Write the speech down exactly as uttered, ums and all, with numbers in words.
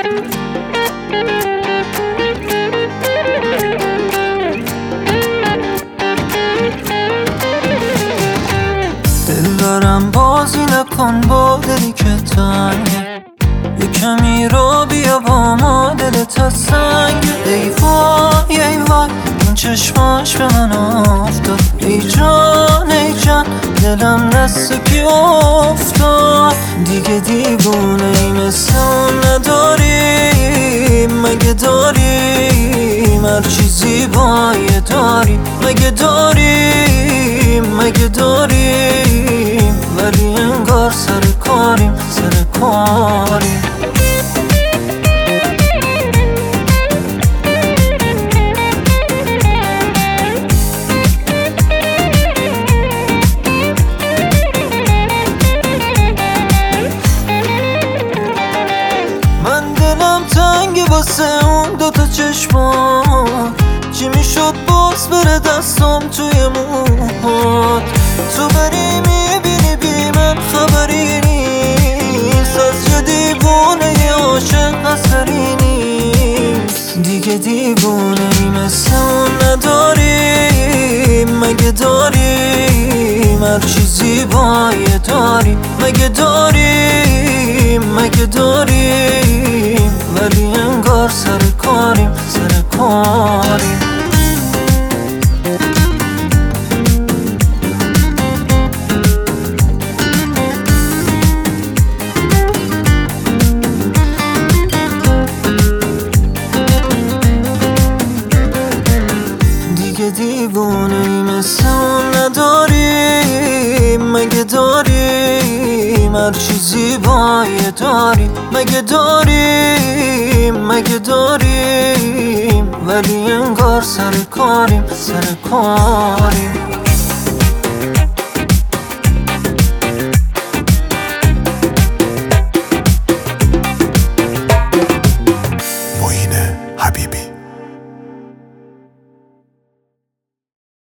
دل دارم بازی نکن با دلی که تنگه، یه کمی رو بیا با ما دلت از سنگ. ای وای ای وای این چشماش به من افتاد، ای جان ای جان دلم دست کی افتاد. دیگه دیوونه ای مثل اون نداریم، مگه داریم هر چیزی بایه داریم، مگه داریم مگه داریم ولی انگار سر کاریم سر کاریم. من دلم تنگه واسه اون دوتا چشمان، چی میشد باز بره دستم توی موهات. تو بری میبینی بی من خبری نیست، از یه دیوونه یه عاشق اثری نیست. دیگه دیوونه ای مثل اون نداریم، مگه داریم هر چیزی بایه داریم، مگه داریم مگه داریم ولی انگار سر کاریم سر کاریم. دیگه دیوونه ای مثل اون نداریم، مگه داریم هر چیزی بایه داریم، مگه داریم مگه داریم ولی انگار سر کاریم سر کاریم.